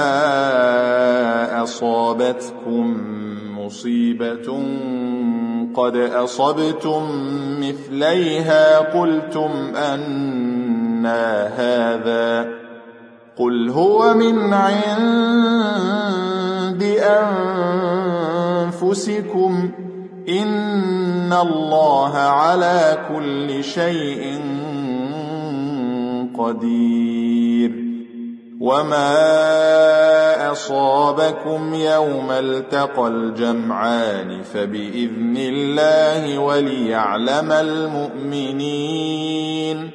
Speaker 1: أصابتكم مصيبة قد أصبتم مثليها قلتم أنى هذا قل هو من عند أنفسكم إن الله على كل شيء قدير وما أصابكم يوم التقى الجمعان فبإذن الله وليعلم المؤمنين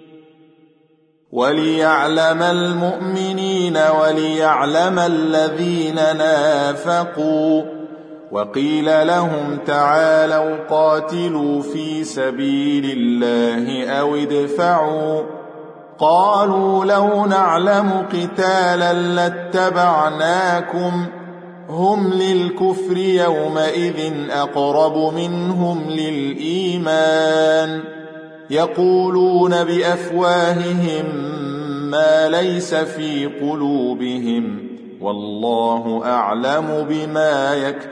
Speaker 1: وليعلم المؤمنين وليعلم الذين نافقوا وقيل لهم تعالوا قاتلوا في سبيل الله أو ادفعوا قالوا لو نعلم قتالا لاتبعناكم هم للكفر يومئذ أقرب منهم للإيمان يقولون بأفواههم ما ليس في قلوبهم والله أعلم بما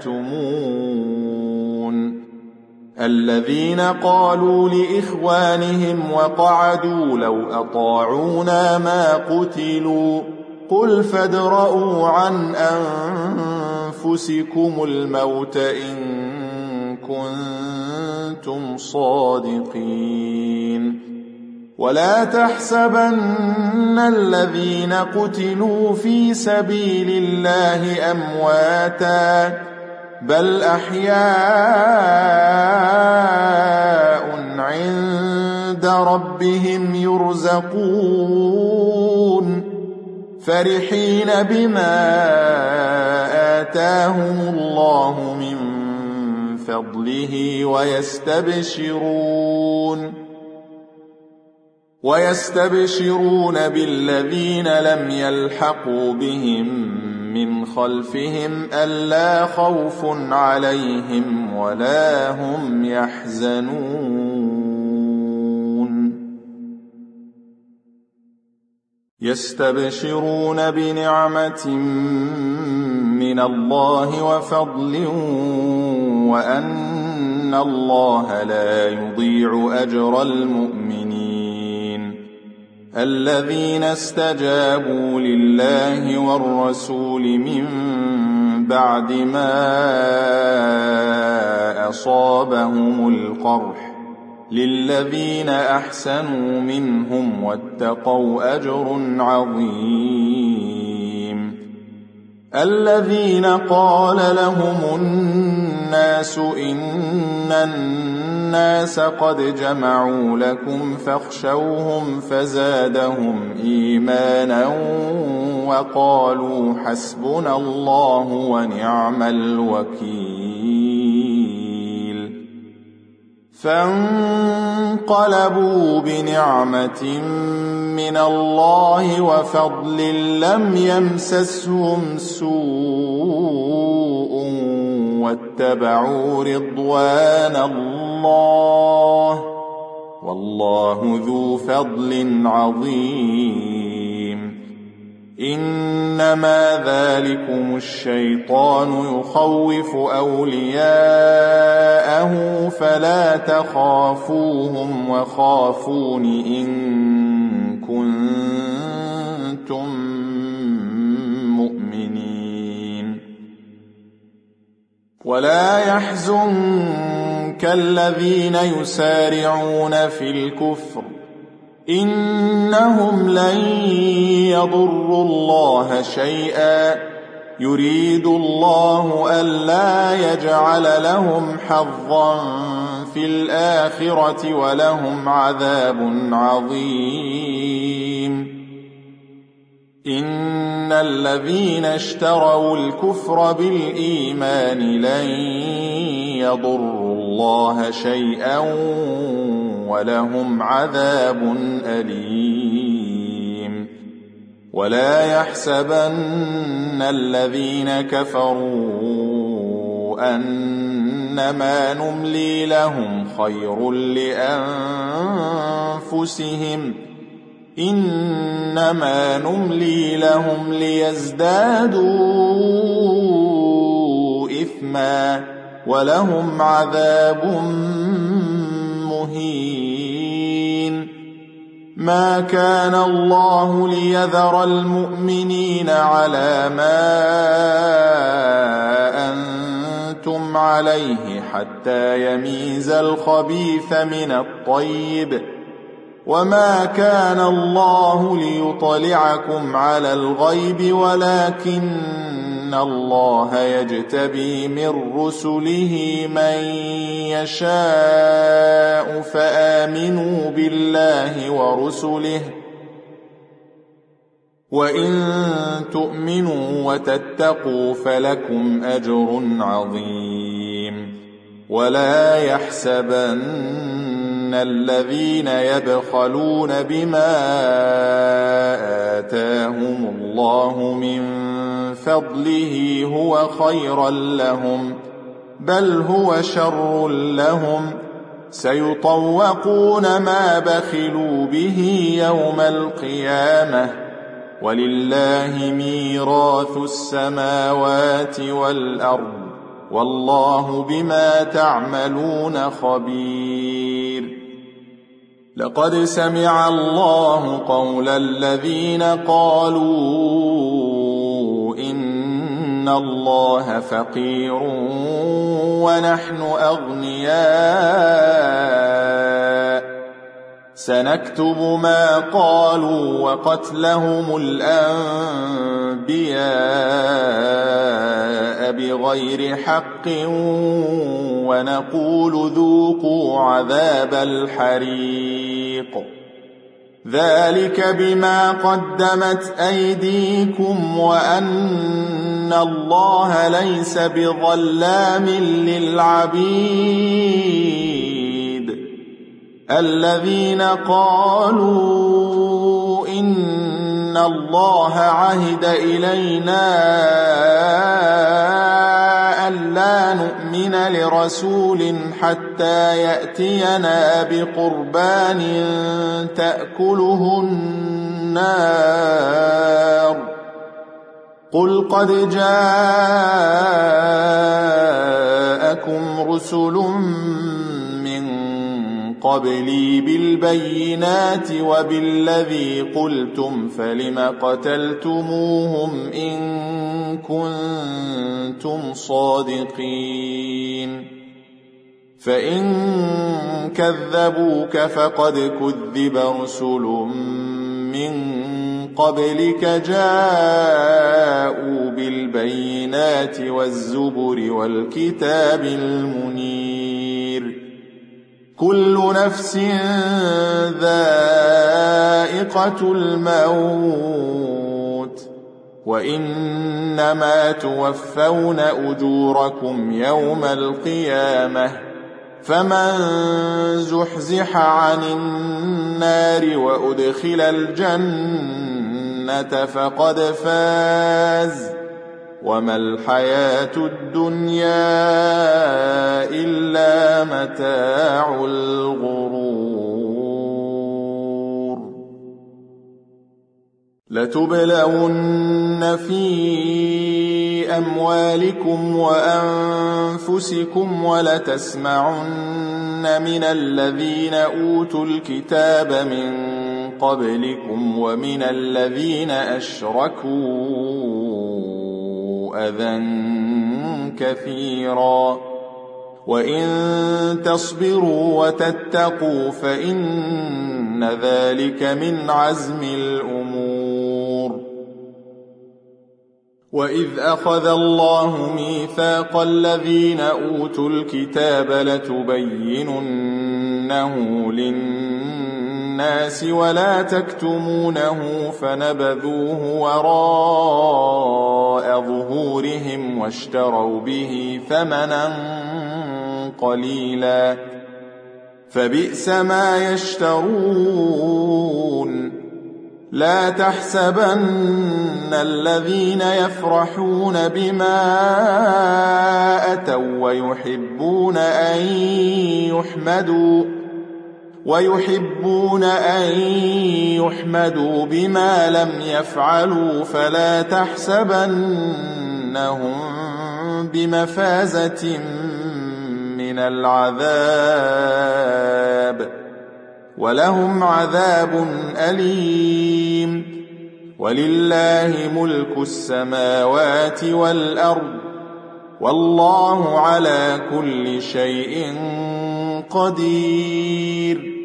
Speaker 1: يكتمون الذين قالوا لإخوانهم وقعدوا لو أطاعونا ما قتلوا قل فادرءوا عن أنفسكم الموت إن كنتم صادقين ولا تحسبن الذين قتلوا في سبيل الله أمواتا بل أحياء عند ربهم يرزقون فرحين بما آتاهم الله من فضله ويستبشرون ويستبشرون بالذين لم يلحقوا بهم من خلفهم ألا خوف عليهم ولا هم يحزنون يستبشرون بنعمة من الله وفضل وأن الله لا يضيع أجر المؤمنين الذين استجابوا لله والرسول من بعد ما أصابهم القرح للذين أحسنوا منهم واتقوا أجر عظيم الذين قال لهم الناس إن الناس قد جمعوا لكم فاخشوهم فزادهم إيمانا وقالوا حسبنا الله ونعم الوكيل. فانقلبوا بنعمة من الله وفضل لم يمسسهم سوء واتبعوا رضوان الله والله ذو فضل عظيم. إنما ذلكم الشيطان يخوف أولياءه فلا تخافوهم وخافون إن كنتم مؤمنين. ولا يحزنك الذين يسارعون في الكفر إنهم لن يضروا الله شيئا يريد الله ألا يجعل لهم حظا في الآخرة ولهم عذاب عظيم. إن الذين اشتروا الكفر بالإيمان لن يضروا الله شيئا ولهم عذاب أليم. ولا يحسبن الذين كفروا أنما نملي لهم خير لأنفسهم إنما نملي لهم ليزدادوا إثما ولهم عذاب مهين. ما كان الله ليذر المؤمنين على ما أنتم عليه حتى يميز الخبيث من الطيب وما كان الله ليطلعكم على الغيب ولكن الله يجتبي من رسله من يشاء فآمنوا بالله ورسله وإن تؤمنوا وتتقوا فلكم أجر عظيم. ولا يحسبن الذين يبخلون بما آتاهم الله من فضله هو خيرا لهم بل هو شر لهم سيطوقون ما بخلوا به يوم القيامة ولله ميراث السماوات والأرض والله بما تعملون خبير. لقد سمع الله قول الذين قالوا إن الله فقير ونحن أغنياء سنكتب ما قالوا وقتلهم الأنبياء بغير حق ونقول ذوقوا عذاب الحريق ذلك بما قدمت أيديكم وأن الله ليس بظلام للعبيد. الذين قالوا إن الله عهد إلينا ألا نؤمن لرسول حتى يأتينا بقربان تأكله النار قل قد جاءكم رسل من قبلي بالبينات وبالذي قلتم فلم قتلتموهم إن كنتم صادقين فإن كذبوك فقد كذب رسل من قبلك جاءوا بالبينات والزبر والكتاب المنير كل نفس ذائقة الموت وإنما توفون أجوركم يوم القيامة فمن زحزح عن النار وأدخل الجنة فقد فاز وما الحياة الدنيا إلا متاع الغرور لتبلون في أموالكم وأنفسكم ولتسمعن من الذين أوتوا الكتاب من قبلكم ومن الذين أشركوا أذى كثيرا وإن تصبروا وتتقوا فإن ذلك من عزم الأمور وإذ أخذ الله ميثاق الذين أوتوا الكتاب لتبيننه للناس ولا تكتمونه فنبذوه وراء ظهورهم واشتروا به ثمنا قليلا فبئس ما يشترون لا تحسبن الذين يفرحون بما أتوا ويحبون أن يحمدوا ويحبون أن يحمدوا بما لم يفعلوا فلا تحسبنهم بمفازة من العذاب ولهم عذاب أليم ولله ملك السماوات والأرض والله على كل شيء قدير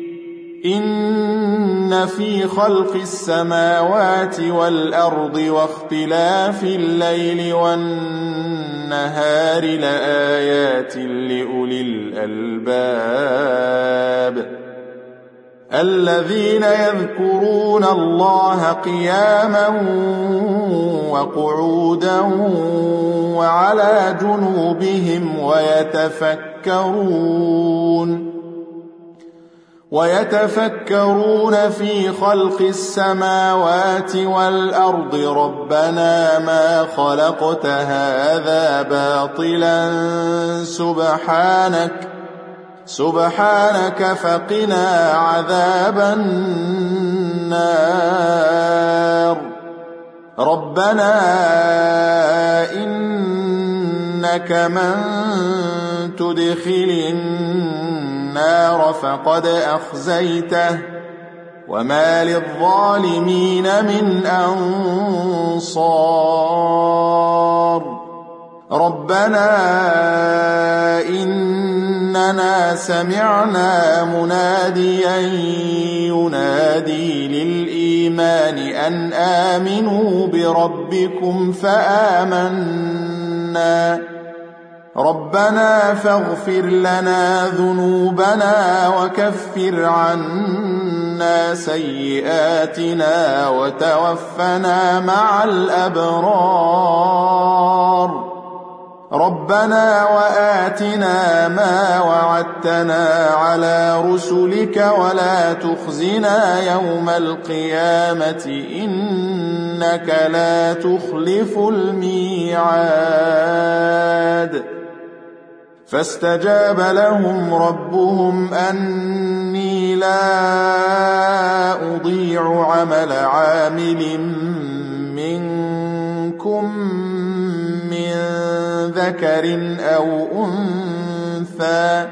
Speaker 1: إن في خلق السماوات والأرض واختلاف الليل والنهار لآيات لأولي الألباب الذين يذكرون الله قياما وقعودا وعلى جنوبهم ويتفكرون ويتفكرون في خلق السماوات والأرض ربنا ما خلقت هذا باطلا سبحانك سبحانك فقنا عذاب النار ربنا إنك من تدخل النار فقد أخزيته وما للظالمين من أنصار ربنا إننا سمعنا مناديا ينادي للإيمان أن آمنوا بربكم فآمنا ربنا فاغفر لنا ذنوبنا وكفر عنا سيئاتنا وتوفنا مع الأبرار ربنا وآتنا ما وعدتنا على رسلك ولا تخزنا يوم القيامة إنك لا تخلف الميعاد فاستجاب لهم ربهم أني لا أضيع عمل عامل منكم من ذكر أو أنثى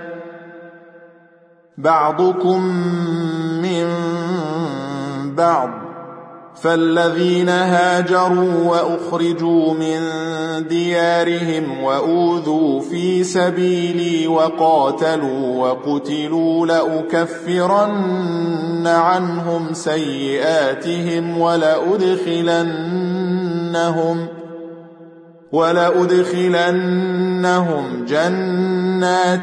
Speaker 1: بعضكم من بعض فالذين هاجروا وأخرجوا من ديارهم وأوذوا في سبيلي وقاتلوا وقتلوا لأكفرن عنهم سيئاتهم ولأدخلنهم ولأدخلنهم جنات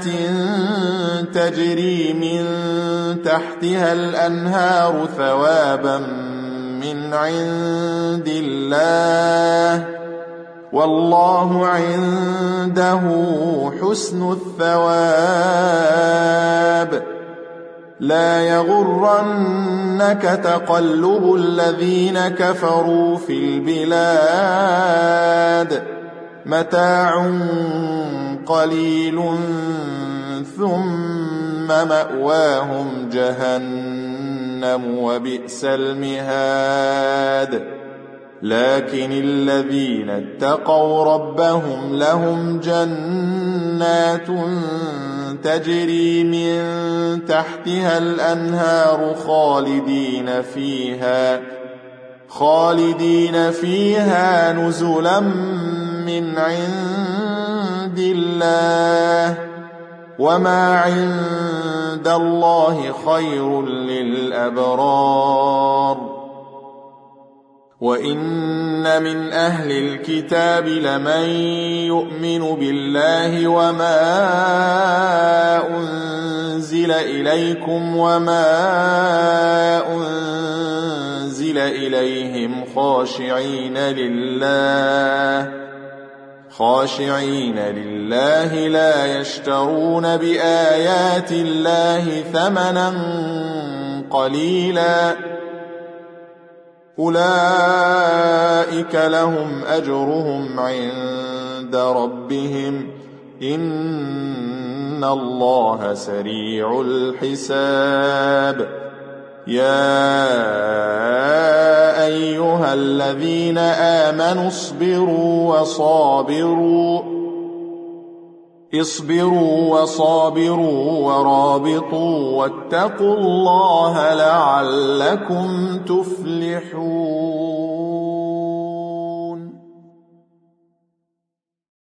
Speaker 1: تجري من تحتها الأنهار ثوابا من عند الله والله عنده حسن الثواب. لا يغرنك تقلب الذين كفروا في البلاد متاع قليل ثم مأواهم جهنم وبئس المهاد. لكن الذين اتقوا ربهم لهم جنات تجري من تحتها الأنهار خالدين فيها خالدين فيها نزلا من عند الله وما عند الله خير للأبرار. وإن من أهل الكتاب لمن يؤمن بالله وما أنزل إليكم وما أنزل إليهم خاشعين لله خاشعين لله لا يشترون بآيات الله ثمنا قليلا أولئك لهم أجرهم عند ربهم إن الله سريع الحساب. يا أيها الذين آمنوا اصبروا وصابروا اصبروا وصابروا ورابطوا واتقوا الله لعلكم تفلحون.